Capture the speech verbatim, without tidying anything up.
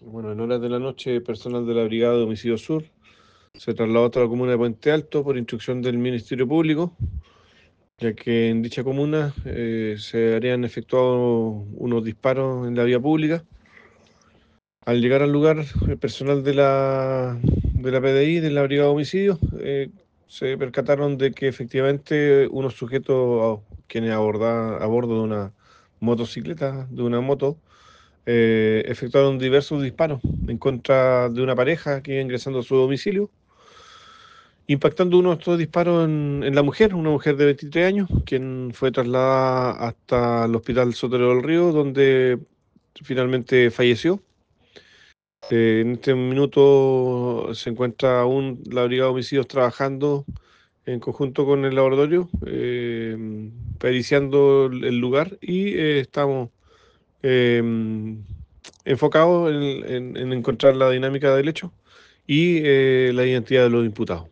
Bueno, en horas de la noche, personal de la Brigada de Homicidio Sur se trasladó hasta la comuna de Puente Alto por instrucción del Ministerio Público, ya que en dicha comuna eh, se habrían efectuado unos disparos en la vía pública. Al llegar al lugar, el personal de la, de la P D I, de la Brigada de Homicidios, eh, se percataron de que efectivamente unos sujetos quienes aborda, a bordo de una motocicleta, de una moto, eh, efectuaron diversos disparos en contra de una pareja que iba ingresando a su domicilio, impactando uno de estos disparos en, en la mujer, una mujer de veintitrés años, quien fue trasladada hasta el Hospital Sotero del Río, donde finalmente falleció. Eh, en este minuto se encuentra aún la Brigada de Homicidios trabajando en conjunto con el laboratorio, eh, periciando el lugar y eh, estamos eh, enfocados en, en- en encontrar la dinámica del hecho y eh, la identidad de los imputados.